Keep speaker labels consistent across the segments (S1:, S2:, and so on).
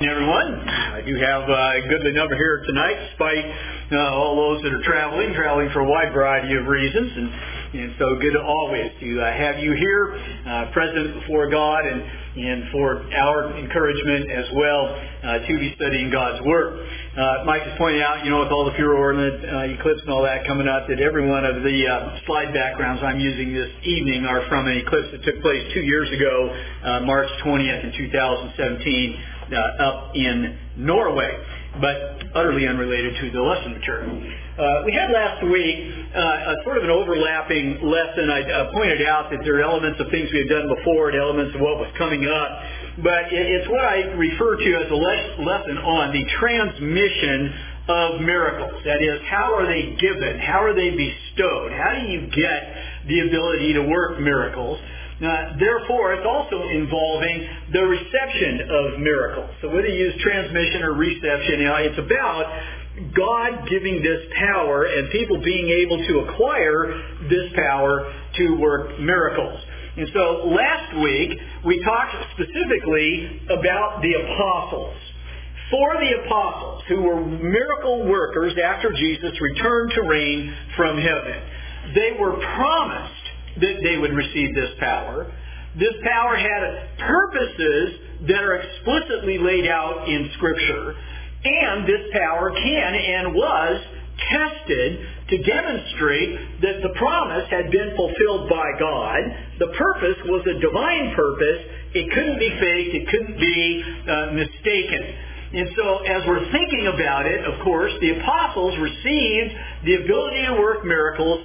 S1: Everyone, I do have a goodly number here tonight, despite all those that are traveling for a wide variety of reasons, and so good always to have you here, present before God, and for our encouragement as well to be studying God's Word. Mike is pointing out, with all the furor and the eclipse and all that coming up, that every one of the slide backgrounds I'm using this evening are from an eclipse that took place 2 years ago, March 20th in 2017. Up in Norway, but utterly unrelated to the lesson material. We had last week a sort of an overlapping lesson. I pointed out that there are elements of things we had done before and elements of what was coming up, but it's what I refer to as a lesson on the transmission of miracles. That is, how are they given? How are they bestowed? How do you get the ability to work miracles? Therefore, it's also involving the reception of miracles. So whether you use transmission or reception, it's about God giving this power and people being able to acquire this power to work miracles. And so last week, we talked specifically about the apostles. For the apostles, who were miracle workers after Jesus returned to reign from heaven, they were promised that they would receive this power. This power had purposes that are explicitly laid out in Scripture, and this power can and was tested to demonstrate that the promise had been fulfilled by God. The purpose was a divine purpose. It couldn't be faked. It couldn't be mistaken. And so as we're thinking about it, of course, the apostles received the ability to work miracles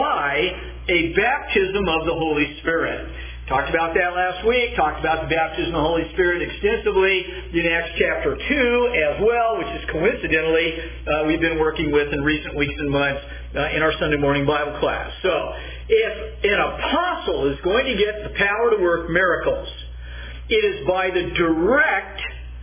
S1: by a baptism of the Holy Spirit. Talked about that last week. Talked about the baptism of the Holy Spirit extensively in Acts chapter 2 as well, which is coincidentally we've been working with in recent weeks and months in our Sunday morning Bible class. So if an apostle is going to get the power to work miracles, it is by the direct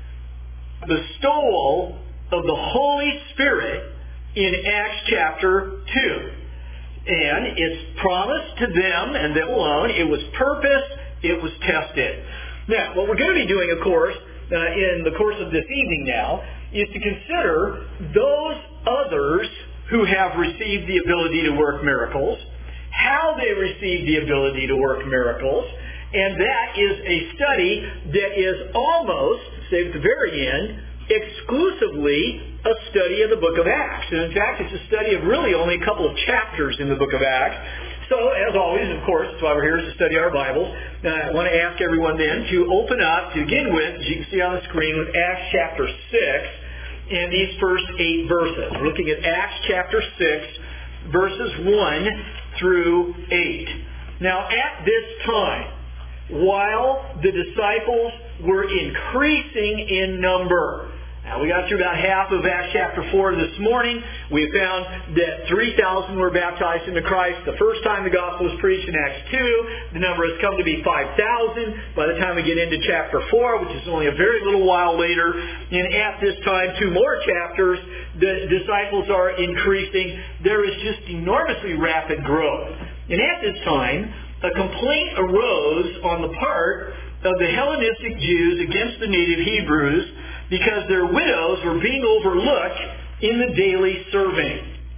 S1: bestowal of the Holy Spirit in Acts chapter 2. And it's promised to them and them alone. It was purposed. It was tested. Now, what we're going to be doing, of course, in the course of this evening now, is to consider those others who have received the ability to work miracles, how they received the ability to work miracles, and that is a study that is almost, say at the very end, exclusively a study of the book of Acts. And in fact, it's a study of really only a couple of chapters in the book of Acts. So, as always, of course, that's why we're here, is to study our Bibles. I want to ask everyone then to open up, to begin with, as you can see on the screen, with Acts chapter 6 and these first 8 verses. We're looking at Acts chapter 6, verses 1 through 8. Now, at this time, while the disciples were increasing in number. Now, we got through about half of Acts chapter 4 this morning. We found that 3,000 were baptized into Christ the first time the gospel was preached in Acts 2. The number has come to be 5,000 by the time we get into chapter 4, which is only a very little while later. And at this time, 2 more chapters, the disciples are increasing. There is just enormously rapid growth. And at this time, a complaint arose on the part of the Hellenistic Jews against the native Hebrews because their widows were being overlooked in the daily serving.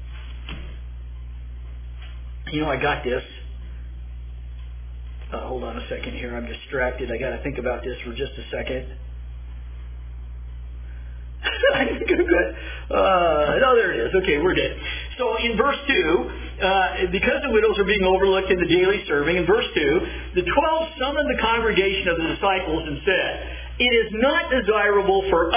S1: I got this. Hold on a second here. I'm distracted. I got to think about this for just a second. No, there it is. Okay, we're good. So in verse 2, because the widows are being overlooked in the daily serving, in verse 2, the 12 summoned the congregation of the disciples and said, "It is not desirable for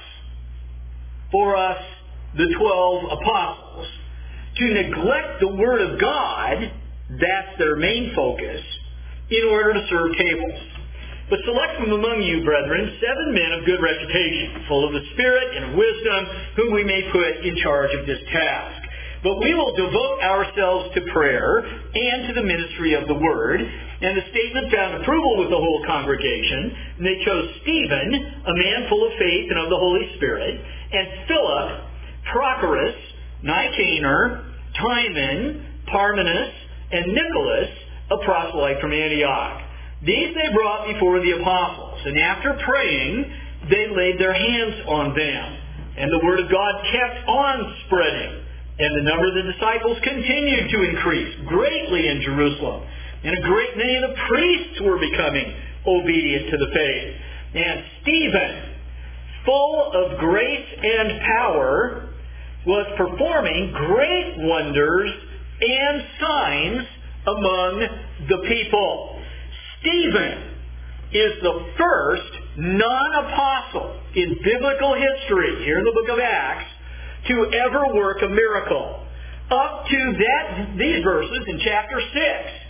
S1: us, the 12 apostles, to neglect the Word of God," that's their main focus, "in order to serve tables. But select from among you, brethren, 7 men of good reputation, full of the Spirit and of wisdom, whom we may put in charge of this task. But we will devote ourselves to prayer and to the ministry of the Word." And the statement found approval with the whole congregation. And they chose Stephen, a man full of faith and of the Holy Spirit, and Philip, Prochorus, Nicanor, Timon, Parmenas, and Nicholas, a proselyte from Antioch. These they brought before the apostles, and after praying, they laid their hands on them. And the word of God kept on spreading. And the number of the disciples continued to increase greatly in Jerusalem. And a great many of the priests were becoming obedient to the faith. And Stephen, full of grace and power, was performing great wonders and signs among the people. Stephen is the first non-apostle in biblical history, here in the book of Acts, to ever work a miracle. Up to these verses in chapter 6,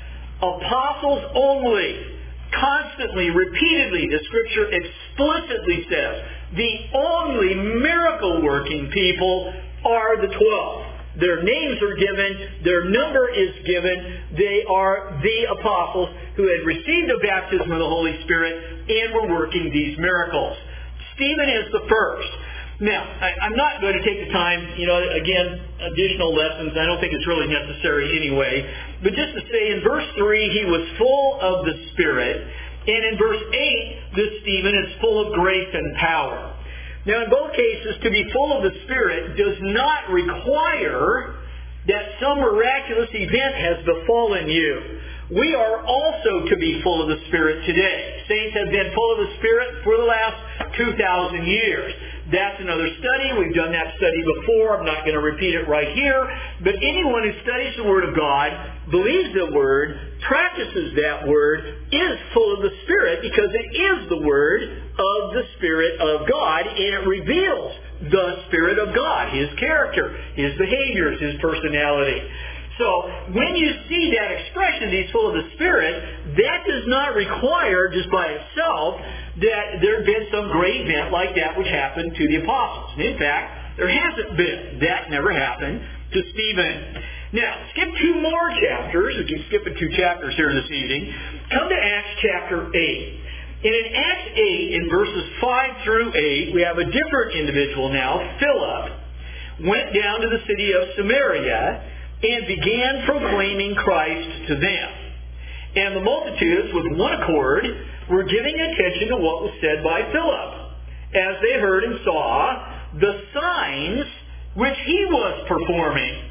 S1: apostles only. Constantly, repeatedly, the Scripture explicitly says the only miracle-working people are the 12. Their names are given, their number is given. They are the apostles who had received the baptism of the Holy Spirit and were working these miracles. Stephen is the first. Now, I'm not going to take the time, again, additional lessons. I don't think it's really necessary anyway. But just to say, in verse 3, he was full of the Spirit. And in verse 8, this Stephen is full of grace and power. Now, in both cases, to be full of the Spirit does not require that some miraculous event has befallen you. We are also to be full of the Spirit today. Saints have been full of the Spirit for the last 2,000 years. That's another study. We've done that study before. I'm not going to repeat it right here. But anyone who studies the Word of God, believes the Word, practices that Word, is full of the Spirit because it is the Word of the Spirit of God, and it reveals the Spirit of God, His character, His behaviors, His personality. So, when you see that expression, he's full of the Spirit, that does not require, just by itself, that there had been some great event like that which happened to the apostles. In fact, there hasn't been. That never happened to Stephen. Now, skip 2 more chapters. We keep skipping 2 chapters here this evening. Come to Acts chapter 8. And in Acts 8, in verses 5 through 8, we have a different individual now, Philip, went down to the city of Samaria and began proclaiming Christ to them. And the multitudes, with one accord, were giving attention to what was said by Philip, as they heard and saw the signs which he was performing.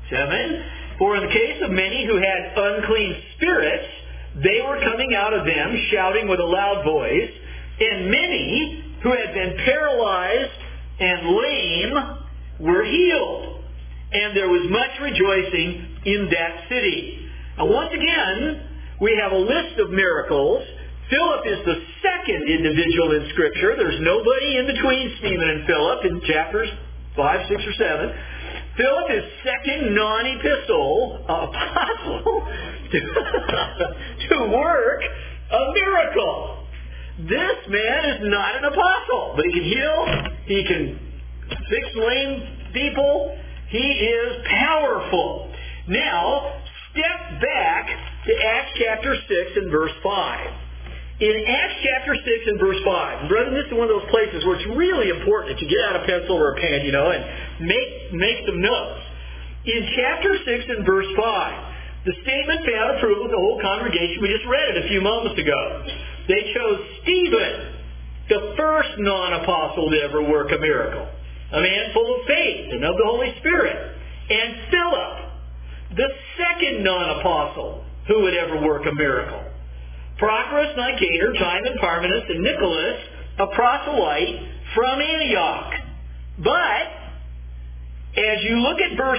S1: 7. For in the case of many who had unclean spirits, they were coming out of them, shouting with a loud voice, and many who had been paralyzed and lame were healed. And there was much rejoicing in that city. Now, once again, we have a list of miracles. Philip is the second individual in Scripture. There's nobody in between Stephen and Philip in chapters 5, 6, or 7. Philip is second non-epistle apostle to work a miracle. This man is not an apostle, but he can heal, he can fix lame people. He is powerful. Now, step back to Acts chapter 6 and verse 5. In Acts chapter 6 and verse 5, brethren, this is one of those places where it's really important that you get out a pencil or a pen, and make some notes. In chapter 6 and verse 5, the statement found approval with the whole congregation. We just read it a few moments ago. They chose Stephen, the first non-apostle to ever work a miracle, a man full of faith and of the Holy Spirit, and Philip, the second non-apostle who would ever work a miracle. Prochorus, Nicanor, Timon, Parmenas, and Nicholas, a proselyte from Antioch. But, as you look at verse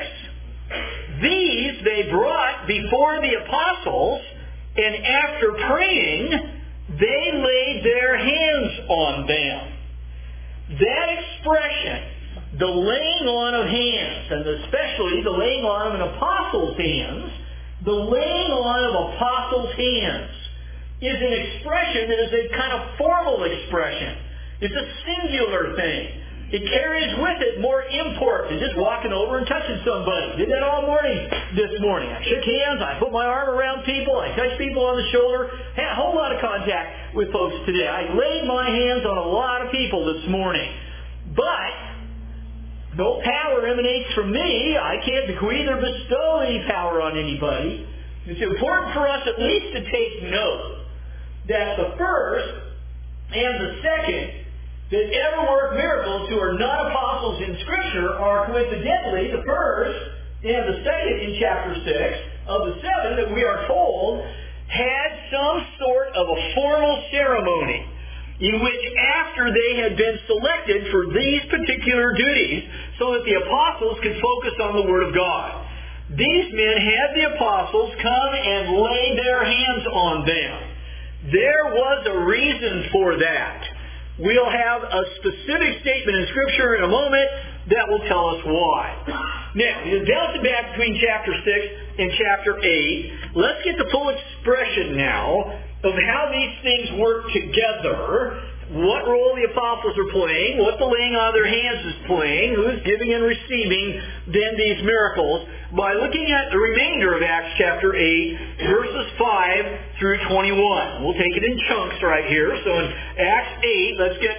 S1: 6, these they brought before the apostles, and after praying, they laid their hands on them. That expression, the laying on of hands, and especially the laying on of an apostle's hands, the laying on of apostles' hands, is an expression that is a kind of formal expression. It's a singular thing. It carries with it more import than just walking over and touching somebody. Did that all morning this morning. I shook hands, I put my arm around people, I touched people on the shoulder. Had a whole lot of contact with folks today. I laid my hands on a lot of people this morning. But no power emanates from me. I can't bequeath or bestow any power on anybody. It's important for us at least to take note that the first and the second that ever work miracles who are not apostles in Scripture are coincidentally the first and the second in chapter 6 of the 7 that we are told had some sort of a formal ceremony in which after they had been selected for these particular duties so that the apostles could focus on the Word of God. These men had the apostles come and lay their hands on them. There was a reason for that. We'll have a specific statement in Scripture in a moment that will tell us why. Now, bouncing back between chapter 6 and chapter 8, let's get the full expression now of how these things work together, what role the apostles are playing, what the laying on of their hands is playing, who's giving and receiving then these miracles, by looking at the remainder of Acts chapter 8, verses 5 through 21. We'll take it in chunks right here. So in Acts 8, let's get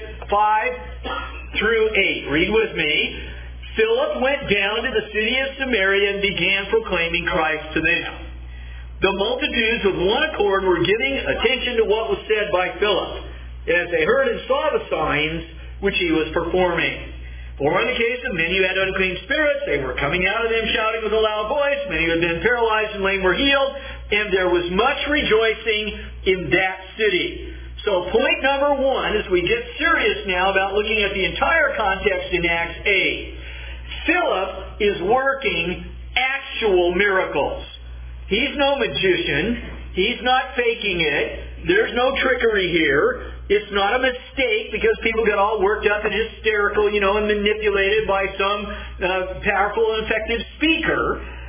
S1: 5 through 8. Read with me. Philip went down to the city of Samaria and began proclaiming Christ to them. The multitudes with one accord were giving attention to what was said by Philip, as they heard and saw the signs which he was performing. For in the case of many who had unclean spirits, they were coming out of them shouting with a loud voice. Many who had been paralyzed and lame were healed, and there was much rejoicing in that city. So point number one, as we get serious now about looking at the entire context in Acts 8, Philip is working actual miracles. He's no magician. He's not faking it. There's no trickery here. It's not a mistake because people get all worked up and hysterical, and manipulated by some powerful and effective speaker.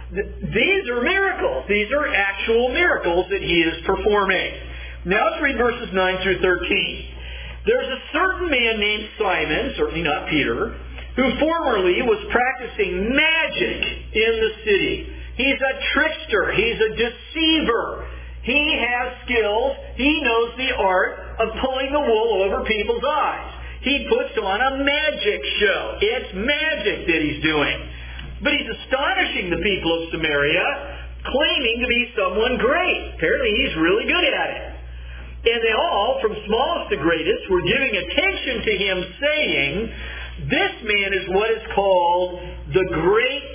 S1: These are miracles. These are actual miracles that he is performing. Now let's read verses 9 through 13. There's a certain man named Simon, certainly not Peter, who formerly was practicing magic in the city. He's a trickster. He's a deceiver. He has skills. He knows the art of pulling the wool over people's eyes. He puts on a magic show. It's magic that he's doing. But he's astonishing the people of Samaria, claiming to be someone great. Apparently he's really good at it. And they all, from smallest to greatest, were giving attention to him, saying, "This man is what is called the great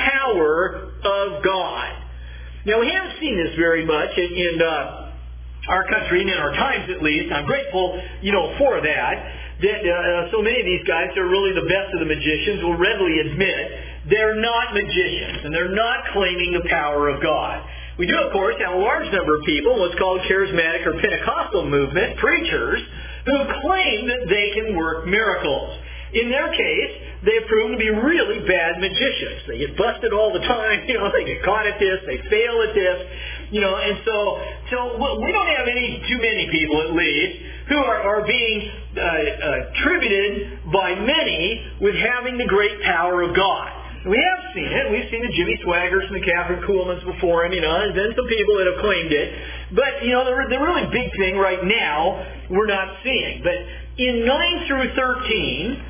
S1: power of God." Now, we haven't seen this very much in our country, and in our times at least. I'm grateful, for that so many of these guys are really the best of the magicians will readily admit they're not magicians, and they're not claiming the power of God. We do, of course, have a large number of people, what's called charismatic or Pentecostal movement, preachers, who claim that they can work miracles. In their case, they have proven to be really bad magicians. They get busted all the time. They get caught at this. They fail at this. And so we don't have too many people, at least, who are being attributed by many with having the great power of God. We have seen it. We've seen the Jimmy Swaggers and the Catherine Kuhlmans before him, and then some people that have claimed it. But, the really big thing right now we're not seeing. But in 9 through 13,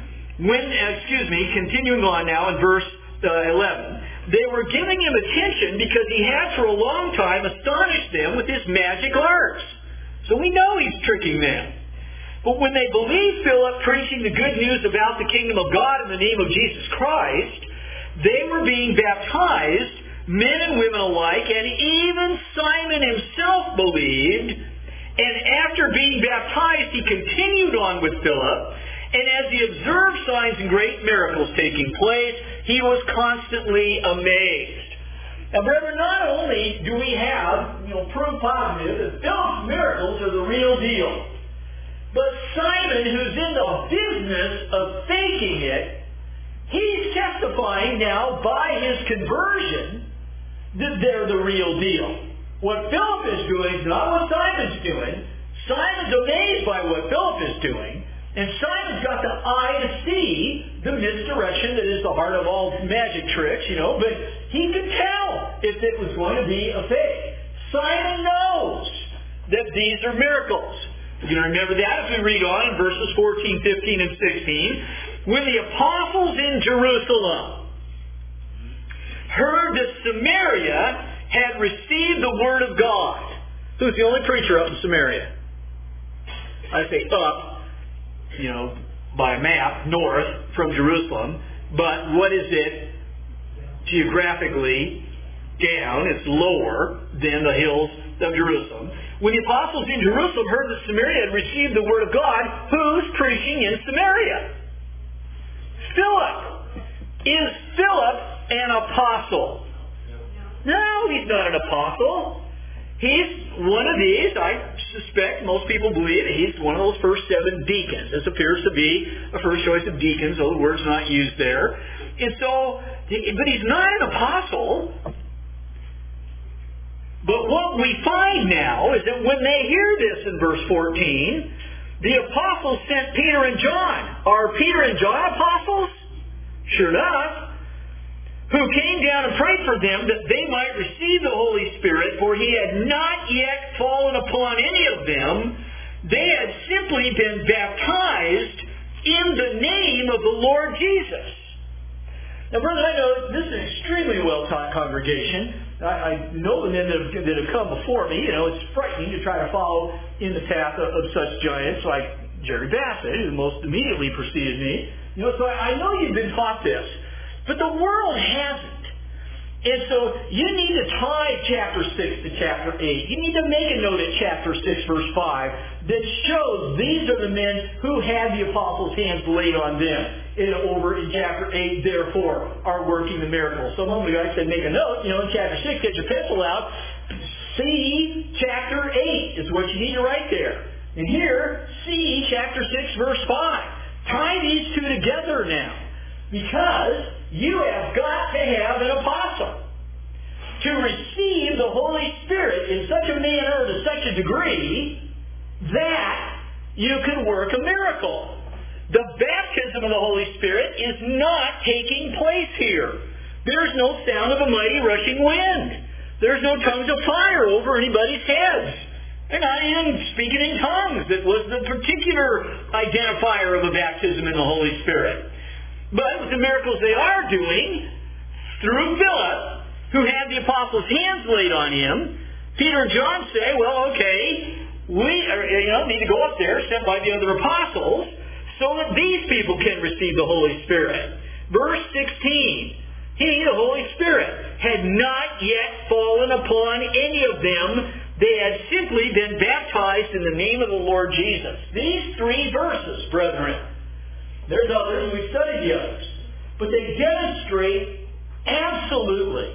S1: continuing on now in verse 11, they were giving him attention because he had for a long time astonished them with his magic arts. So we know he's tricking them. But when they believed Philip preaching the good news about the kingdom of God in the name of Jesus Christ, they were being baptized, men and women alike, and even Simon himself believed. And after being baptized, he continued on with Philip. And as he observed signs and great miracles taking place, he was constantly amazed. Now, brethren, not only do we have, proof positive that Philip's miracles are the real deal, but Simon, who's in the business of faking it, he's testifying now by his conversion that they're the real deal. What Philip is doing is not what Simon's doing. Simon's amazed by what Philip is doing. And Simon's got the eye to see the misdirection that is the heart of all magic tricks, but he could tell if it was going to be a fake. Simon knows that these are miracles. You can remember that if we read on in verses 14, 15, and 16. When the apostles in Jerusalem heard that Samaria had received the word of God. Who's the only preacher up in Samaria? I say up. by map, north from Jerusalem, but what is it geographically? Down, it's lower than the hills of Jerusalem. When the apostles in Jerusalem heard that Samaria had received the word of God, who's preaching in Samaria? Philip. Is Philip an apostle? No, he's not an apostle. He's one of these, I suspect, most people believe he's one of those first 7 deacons. This appears to be a first choice of deacons, though the word's not used there. And so, but he's not an apostle. But what we find now is that when they hear this in verse 14, the apostles sent Peter and John. Are Peter and John apostles? Sure enough. Who came down and prayed for them that they might receive the Holy Spirit, for he had not yet fallen upon any of them. They had simply been baptized in the name of the Lord Jesus. Now, brother, I know this is an extremely well-taught congregation. I know the men that have come before me. It's frightening to try to follow in the path of such giants like Jerry Bassett, who most immediately preceded me. So I know you've been taught this. But the world hasn't. And so you need to tie chapter 6 to chapter 8. You need to make a note at chapter 6, verse 5, that shows these are the men who had the apostles' hands laid on them. And over in chapter 8, therefore, are working the miracles. So a moment ago I said make a note. In chapter 6, get your pencil out. See chapter 8 is what you need to write there. And here, see chapter 6, verse 5. Tie these two together now. Because you have got to have an apostle to receive the Holy Spirit in such a manner, to such a degree, that you can work a miracle. The baptism of the Holy Spirit is not taking place here. There's no sound of a mighty rushing wind. There's no tongues of fire over anybody's heads. They're not even speaking in tongues. That was the particular identifier of a baptism in the Holy Spirit. But with the miracles they are doing, through Philip, who had the apostles' hands laid on him, Peter and John say, well, okay, we need to go up there, sent by the other apostles, so that these people can receive the Holy Spirit. Verse 16, he, the Holy Spirit, had not yet fallen upon any of them. They had simply been baptized in the name of the Lord Jesus. These 3 verses, brethren, there's others, we've studied the others, but they demonstrate absolutely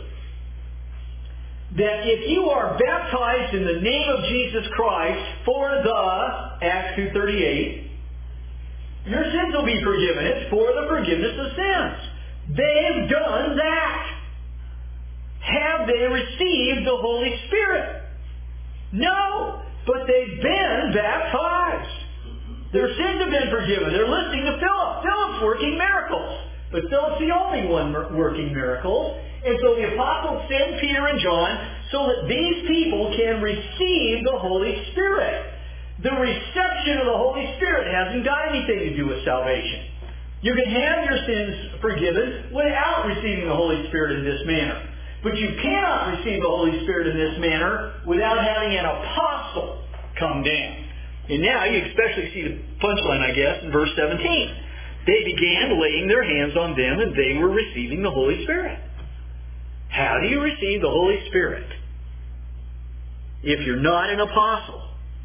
S1: that if you are baptized in the name of Jesus Christ for the, Acts 2:38, your sins will be forgiven. It's for the forgiveness of sins. They've done that. Have they received the Holy Spirit? No, but they've been baptized. Their sins have been forgiven. They're listening to Philip. Philip's working miracles. But Philip's the only one working miracles. And so the apostles send Peter and John so that these people can receive the Holy Spirit. The reception of the Holy Spirit hasn't got anything to do with salvation. You can have your sins forgiven without receiving the Holy Spirit in this manner. But you cannot receive the Holy Spirit in this manner without having an apostle come down. And now you especially see the punchline, I guess, in verse 17. They began laying their hands on them and they were receiving the Holy Spirit. How do you receive the Holy Spirit if you're not an apostle?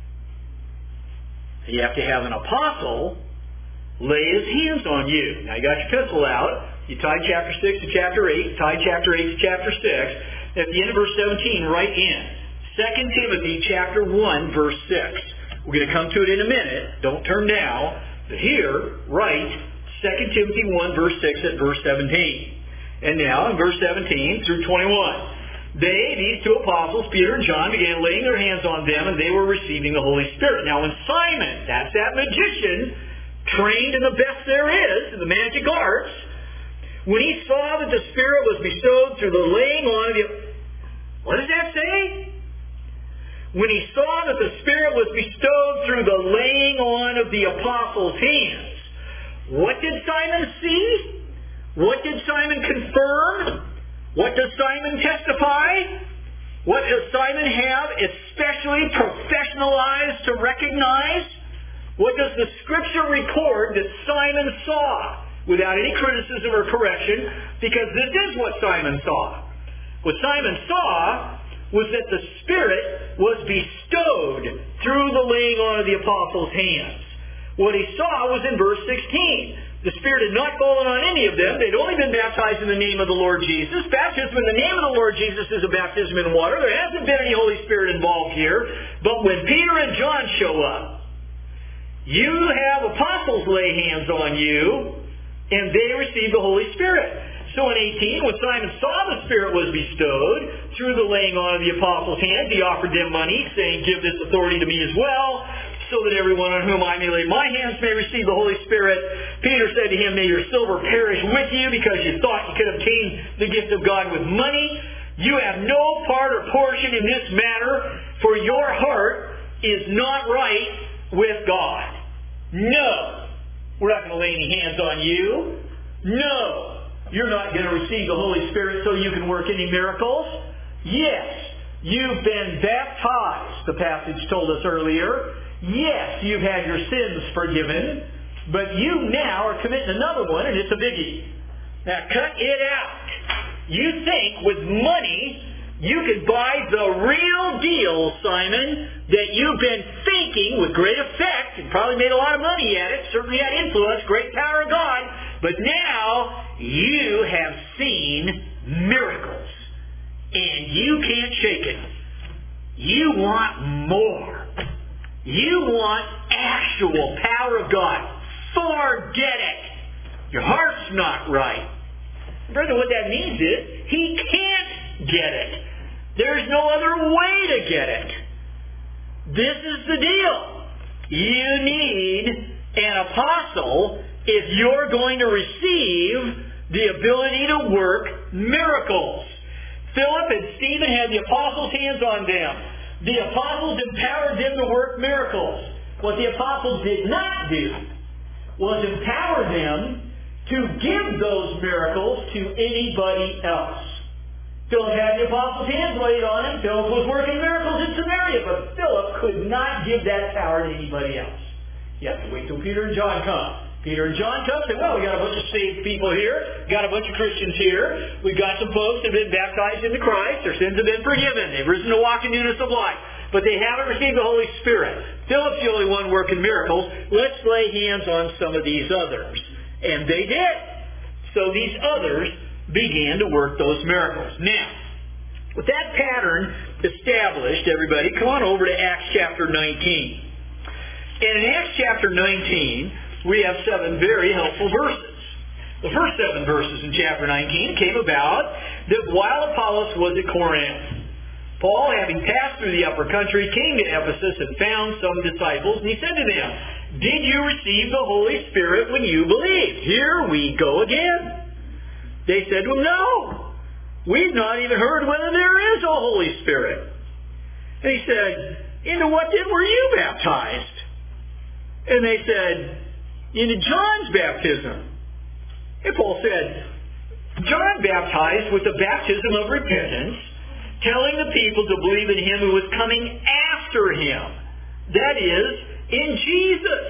S1: You have to have an apostle lay his hands on you. Now you got your pencil out. You tied chapter 6 to chapter 8. Tied chapter 8 to chapter 6. At the end of verse 17, write in 2 Timothy chapter 1, verse 6. We're going to come to it in a minute. Don't turn now. But here, write 2 Timothy 1, verse 6 at verse 17. And now, in verse 17 through 21. These 2 apostles, Peter and John, began laying their hands on them, and they were receiving the Holy Spirit. Now, when Simon, that's that magician, trained in the best there is, in the magic arts, when he saw that the Spirit was bestowed through the laying on of the... What does that say? When he saw that the Spirit was bestowed through the laying on of the apostles' hands, what did Simon see? What did Simon confirm? What does Simon testify? What does Simon have especially professionalized to recognize? What does the Scripture record that Simon saw? Without any criticism or correction, because this is what Simon saw. What Simon saw was that the Spirit was bestowed through the laying on of the apostles' hands. What he saw was in verse 16. The Spirit had not fallen on any of them. They'd only been baptized in the name of the Lord Jesus. Baptism in the name of the Lord Jesus is a baptism in water. There hasn't been any Holy Spirit involved here. But when Peter and John show up, you have apostles lay hands on you, and they receive the Holy Spirit. So in 18, when Simon saw the Spirit was bestowed through the laying on of the apostles' hands, he offered them money, saying, "Give this authority to me as well, so that everyone on whom I may lay my hands may receive the Holy Spirit." Peter said to him, "May your silver perish with you, because you thought you could obtain the gift of God with money. You have no part or portion in this matter, for your heart is not right with God." No. We're not going to lay any hands on you. No. You're not going to receive the Holy Spirit so you can work any miracles. Yes. You've been baptized, the passage told us earlier. Yes, you've had your sins forgiven. But you now are committing another one, and it's a biggie. Now cut it out. You think with money you can buy the real deal, Simon, that you've been faking with great effect and probably made a lot of money at it, certainly had influence, great power of God, but now you have seen miracles and you can't shake it. You want more. You want actual power of God. Forget it. Your heart's not right. Brother, what that means is he can't get it. There's no other way to get it. This is the deal. You need an apostle if you're going to receive the ability to work miracles. Philip and Stephen had the apostles' hands on them. The apostles empowered them to work miracles. What the apostles did not do was empower them to give those miracles to anybody else. Philip had the apostles' hands laid on him. Philip was working miracles in Samaria, but Philip could not give that power to anybody else. You have to wait till Peter and John come. Peter and John come and say, well, we got a bunch of saved people here, got a bunch of Christians here, we've got some folks that have been baptized into Christ, their sins have been forgiven, they've risen to walk in newness of life, but they haven't received the Holy Spirit. Philip's the only one working miracles. Let's lay hands on some of these others. And they did. So these others began to work those miracles. Now, with that pattern established, everybody, come on over to Acts chapter 19. And in Acts chapter 19, we have 7 very helpful verses. The first 7 verses in chapter 19 came about that while Apollos was at Corinth, Paul, having passed through the upper country, came to Ephesus and found some disciples, and he said to them, "Did you receive the Holy Spirit when you believed?" Here we go again. They said, "Well, no. We've not even heard whether there is a Holy Spirit." And he said, "Into what then were you baptized?" And they said, "Into John's baptism." And Paul said, "John baptized with the baptism of repentance, telling the people to believe in him who was coming after him, that is, in Jesus."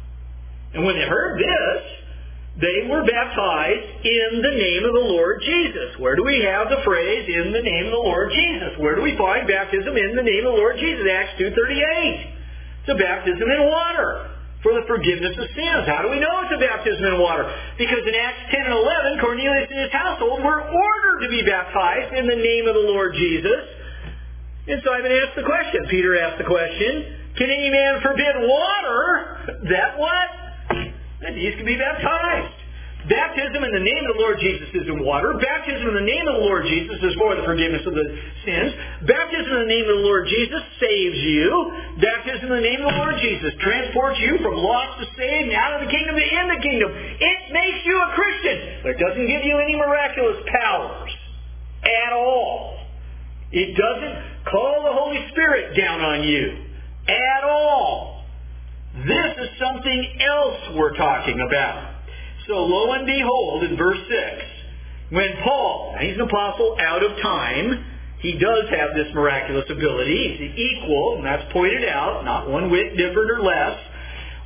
S1: And when they heard this, they were baptized in the name of the Lord Jesus. Where do we have the phrase, "in the name of the Lord Jesus"? Where do we find baptism in the name of the Lord Jesus? Acts 2:38. It's a baptism in water for the forgiveness of sins. How do we know it's a baptism in water? Because in Acts 10 and 11, Cornelius and his household were ordered to be baptized in the name of the Lord Jesus. And Simon asked the question. Peter asked the question, "Can any man forbid water that what? That these can be baptized?" Baptism in the name of the Lord Jesus is in water. Baptism in the name of the Lord Jesus is for the forgiveness of the sins. Baptism in the name of the Lord Jesus saves you. Baptism in the name of the Lord Jesus transports you from lost to saved and out of the kingdom to in the kingdom. It makes you a Christian, but it doesn't give you any miraculous powers at all. It doesn't call the Holy Spirit down on you at all. This is something else we're talking about. So lo and behold, in verse 6, when Paul, he's an apostle out of time, he does have this miraculous ability. He's equal, and that's pointed out, not one whit different or less.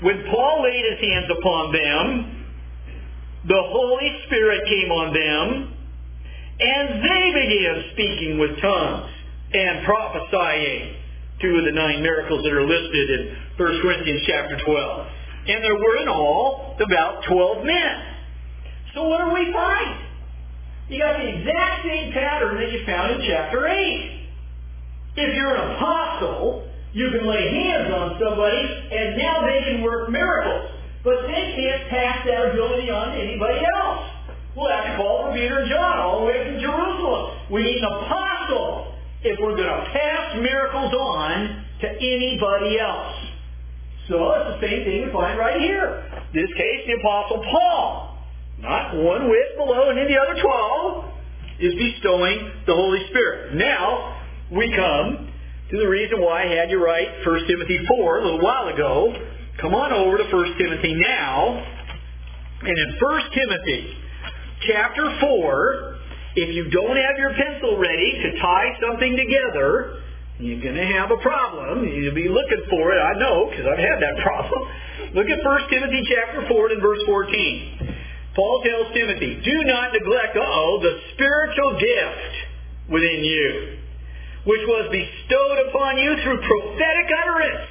S1: When Paul laid his hands upon them, the Holy Spirit came on them, and they began speaking with tongues and prophesying. 2 of the 9 miracles that are listed in 1 Corinthians chapter 12. And there were in all about 12 men. So what do we find? You got the exact same pattern that you found in chapter 8. If you're an apostle, you can lay hands on somebody, and now they can work miracles. But they can't pass that ability on to anybody else. We'll have to call for Peter and John all the way from Jerusalem. We need an apostle if we're going to pass miracles on to anybody else. So it's the same thing we find right here. In this case, the Apostle Paul, not one whit below any of the other 12, is bestowing the Holy Spirit. Now, we come to the reason why I had you write 1 Timothy 4 a little while ago. Come on over to 1 Timothy now. And in 1 Timothy chapter 4, if you don't have your pencil ready to tie something together, you're going to have a problem. You'll be looking for it. I know, because I've had that problem. Look at 1 Timothy chapter 4 and verse 14. Paul tells Timothy, do not neglect, the spiritual gift within you, which was bestowed upon you through prophetic utterance,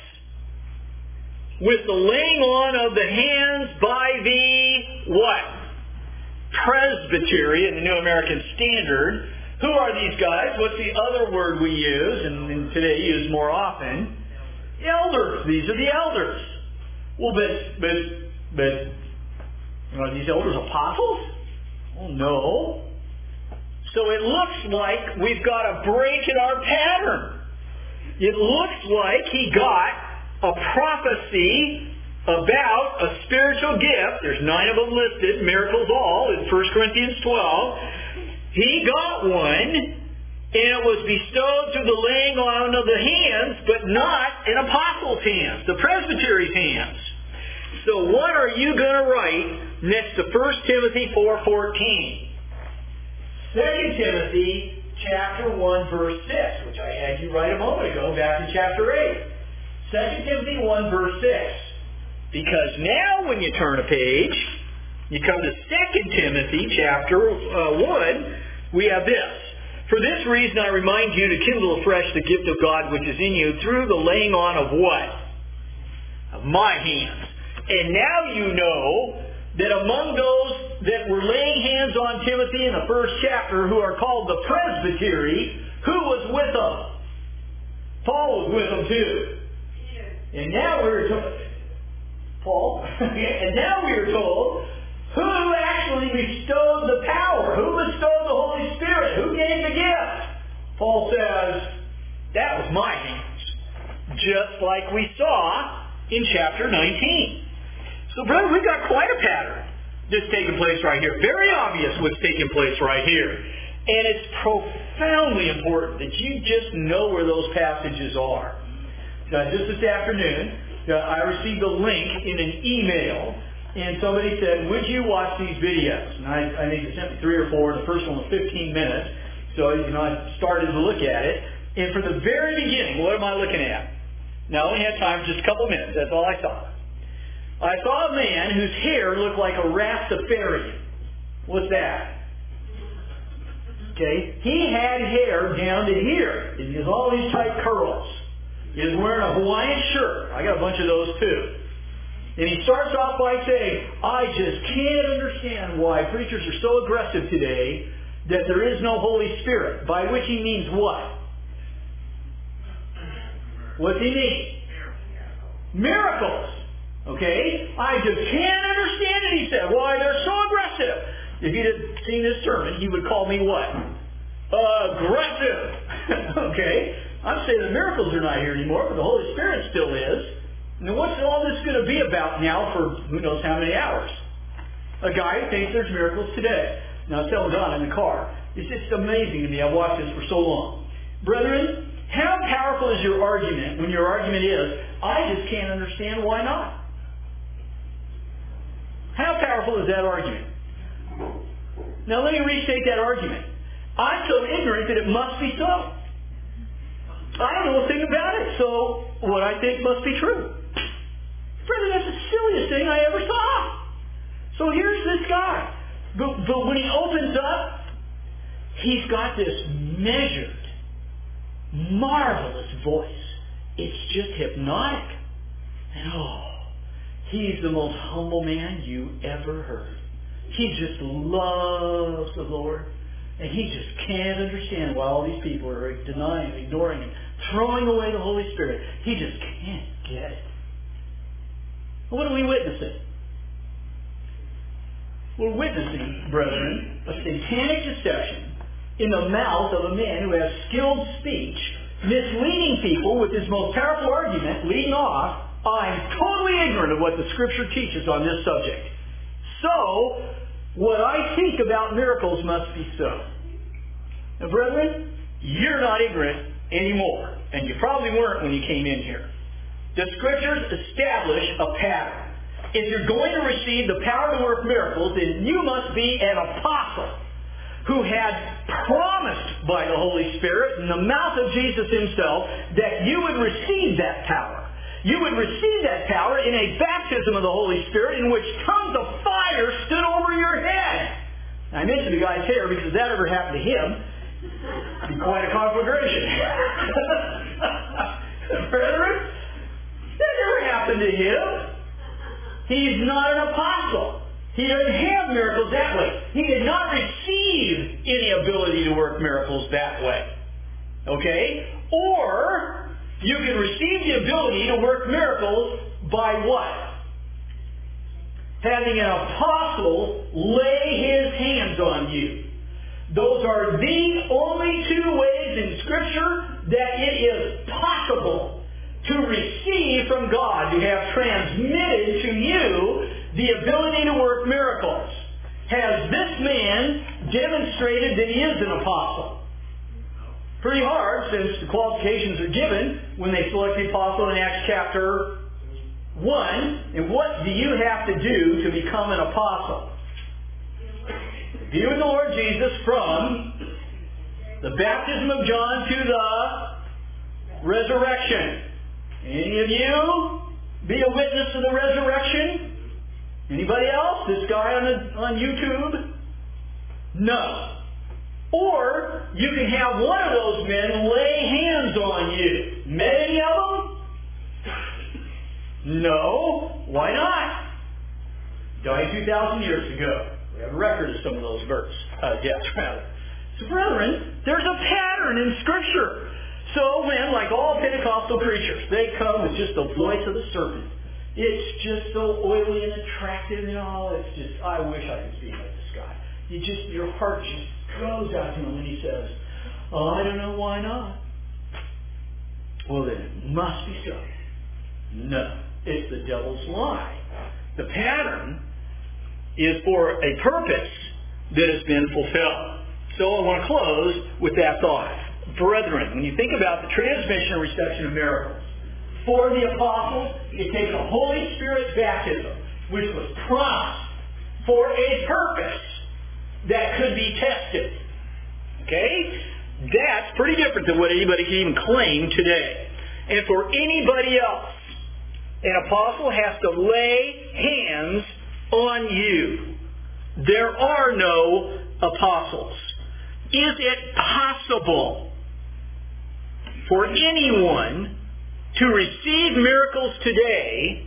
S1: with the laying on of the hands by the, what? Presbytery in the New American Standard. Who are these guys? What's the other word we use, and today use more often? Elders. These are the elders. Well, but are these elders apostles? Oh, no. So it looks like we've got a break in our pattern. It looks like he got a prophecy about a spiritual gift. There's 9 of them listed, miracles all, in 1 Corinthians 12. He got one, and it was bestowed through the laying on of the hands, but not an apostle's hands, the presbytery's hands. So what are you going to write next to 1 Timothy 4:14? 2 Timothy chapter 1, verse 6, which I had you write a moment ago, back in chapter 8. 2 Timothy 1, verse 6. Because now when you turn a page, you come to 2 Timothy chapter 1, we have this. For this reason I remind you to kindle afresh the gift of God which is in you through the laying on of what? Of my hands. And now you know that among those that were laying hands on Timothy in the first chapter, who are called the presbytery, who was with them? Paul was with them too. And now we're told, Paul, and now we are told, who actually bestowed the power? Who bestowed the Holy Spirit? Who gave the gift? Paul says, that was my hands. Just like we saw in chapter 19. So, brother, we've got quite a pattern that's taking place right here. Very obvious what's taking place right here. And it's profoundly important that you just know where those passages are. Just this afternoon, I received a link in an email, and somebody said, would you watch these videos? And I think they sent me 3 or 4. The first one was 15 minutes. So, I started to look at it. And from the very beginning, what am I looking at? Now, I only had time for just a couple minutes. That's all I saw. I saw a man whose hair looked like a Rastafarian. What's that? Okay? He had hair down to here. He has all these tight curls. He was wearing a Hawaiian shirt. I got a bunch of those too. And he starts off by saying, I just can't understand why preachers are so aggressive today that there is no Holy Spirit. By which he means what? What's he mean? Miracles. Okay? I just can't understand it, he said. Why, they're so aggressive. If you'd have seen this sermon, he would call me what? Aggressive. Okay? I'm saying the miracles are not here anymore, but the Holy Spirit still is. And what's all this going to be about now for who knows how many hours? A guy who thinks there's miracles today. Now, I was telling Don in the car, it's just amazing to me. I've watched this for so long. Brethren, how powerful is your argument when your argument is, I just can't understand why not? How powerful is that argument? Now let me restate that argument. I'm so ignorant that it must be so. I don't know a thing about it, so what I think must be true. Brother, that's the silliest thing I ever saw. So here's this guy. But when he opens up, he's got this measured, marvelous voice. It's just hypnotic. And he's the most humble man you ever heard. He just loves the Lord. And he just can't understand why all these people are denying, ignoring him, throwing away the Holy Spirit. He just can't get it. What are we witnessing? We're witnessing, brethren, a satanic deception in the mouth of a man who has skilled speech, misleading people with his most powerful argument, leading off, I'm totally ignorant of what the Scripture teaches on this subject. So, what I think about miracles must be so. Now, brethren, you're not ignorant anymore. And you probably weren't when you came in here. The Scriptures establish a pattern. If you're going to receive the power to work miracles, then you must be an apostle who had promised by the Holy Spirit in the mouth of Jesus himself that you would receive that power. You would receive that power in a baptism of the Holy Spirit in which tongues of fire stood over your head. I mentioned the guy's hair because if that ever happened to him, it'd be quite a conflagration. Brethren, that never happened to him. He's not an apostle. He doesn't have miracles that way. He did not receive any ability to work miracles that way. Okay? Or you can receive the ability to work miracles by what? Having an apostle lay his hands on you. Those are the only two ways in Scripture that it is possible to receive from God, to have transmitted to you the ability to work miracles. Has this man demonstrated that he is an apostle? Pretty hard, since the qualifications are given when they select the apostle in Acts chapter 1. And what do you have to do to become an apostle? Be with the Lord Jesus from the baptism of John to the resurrection. Any of you be a witness of the resurrection? Anybody else? This guy on YouTube? No. Or you can have one of those men lay hands on you. Met any of them? No. Why not? Died 2,000 years ago. We have a record of some of those deaths, rather. So, brethren, there's a pattern in Scripture. So when, like all Pentecostal preachers, they come with just the voice of the serpent. It's just so oily and attractive and all. It's just, I wish I could be like this guy. Your heart just goes out to him when he says, I don't know why not. Well, then it must be so. No, it's the devil's lie. The pattern is for a purpose that has been fulfilled. So I want to close with that thought. Brethren, when you think about the transmission and reception of miracles, for the apostles, it takes a Holy Spirit baptism, which was promised for a purpose that could be tested. Okay? That's pretty different than what anybody can even claim today. And for anybody else, an apostle has to lay hands on you. There are no apostles. Is it possible for anyone to receive miracles today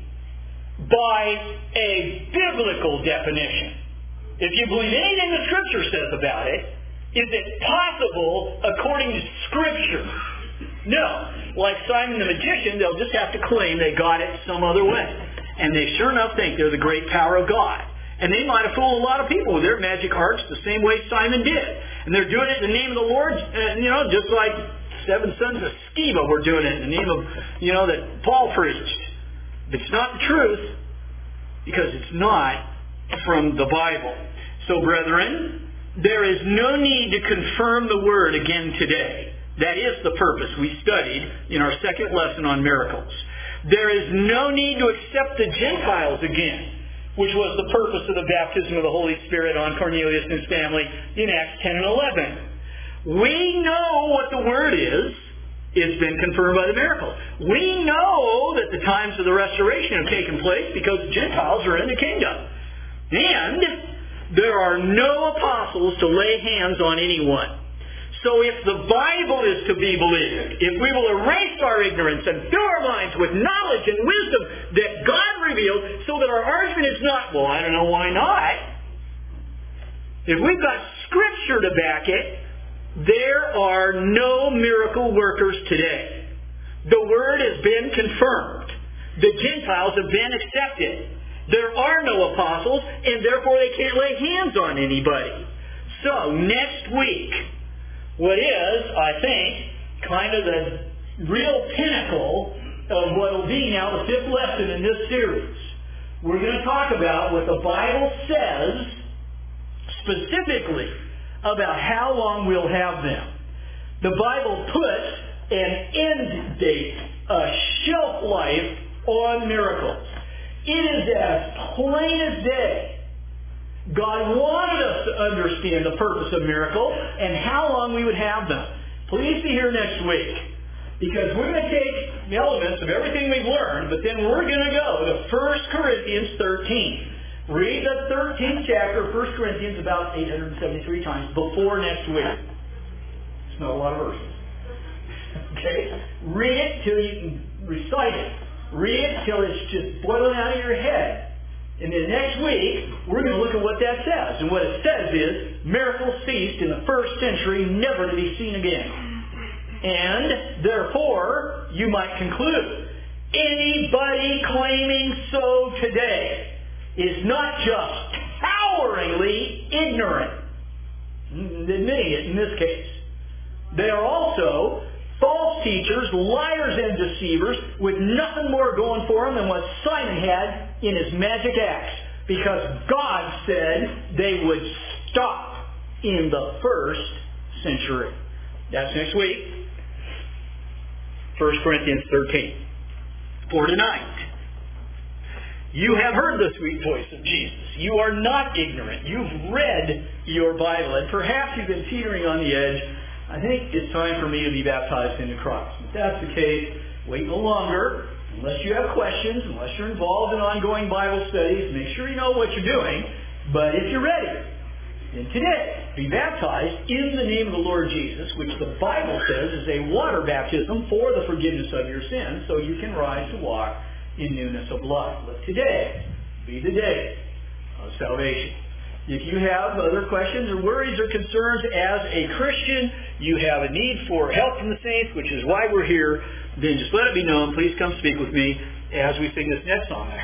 S1: by a biblical definition? If you believe anything the Scripture says about it, is it possible according to Scripture? No. Like Simon the magician, they'll just have to claim they got it some other way. And they sure enough think they're the great power of God. And they might have fooled a lot of people with their magic arts the same way Simon did. And they're doing it in the name of the Lord, just like 7 sons of Sceva were doing it in the name of, that Paul preached. It's not the truth because it's not from the Bible. So, brethren, there is no need to confirm the Word again today. That is the purpose we studied in our second lesson on miracles. There is no need to accept the Gentiles again, which was the purpose of the baptism of the Holy Spirit on Cornelius and his family in Acts 10 and 11. We know what the Word is, It's been confirmed by the miracle. We know that the times of the restoration have taken place because the Gentiles are in the kingdom. And there are no apostles to lay hands on anyone. So if the Bible is to be believed, if we will erase our ignorance and fill our minds with knowledge and wisdom that God revealed so that our argument is not, well, I don't know why not. If we've got Scripture to back it, there are no miracle workers today. The Word has been confirmed. The Gentiles have been accepted. There are no apostles, and therefore they can't lay hands on anybody. So, next week, what is, I think, kind of the real pinnacle of what will be now the fifth lesson in this series. We're going to talk about what the Bible says specifically about how long we'll have them. The Bible puts an end date, a shelf life on miracles. It is as plain as day. God wanted us to understand the purpose of miracles and how long we would have them. Please be here next week, because we're going to take elements of everything we've learned, but then we're going to go to 1 Corinthians 13. Read the 13th chapter of 1 Corinthians about 873 times before next week. It's not a lot of verses. Okay? Read it till you can recite it. Read it till it's just boiling out of your head. And then next week, we're going to look at what that says. And what it says is, miracles ceased in the first century, never to be seen again. And, therefore, you might conclude, anybody claiming so today is not just toweringly ignorant, admitting it in this case. They are also false teachers, liars and deceivers, with nothing more going for them than what Simon had in his magic axe. Because God said they would stop in the first century. That's next week. 1 Corinthians 13. For tonight, you have heard the sweet voice of Jesus. You are not ignorant. You've read your Bible, and perhaps you've been teetering on the edge. I think it's time for me to be baptized into Christ. If that's the case, wait no longer. Unless you have questions, unless you're involved in ongoing Bible studies, make sure you know what you're doing. But if you're ready, then today, be baptized in the name of the Lord Jesus, which the Bible says is a water baptism for the forgiveness of your sins, so you can rise to walk in newness of life. Let today be the day of salvation. If you have other questions or worries or concerns as a Christian, you have a need for help from the saints, which is why we're here, then just let it be known. Please come speak with me as we sing this next song.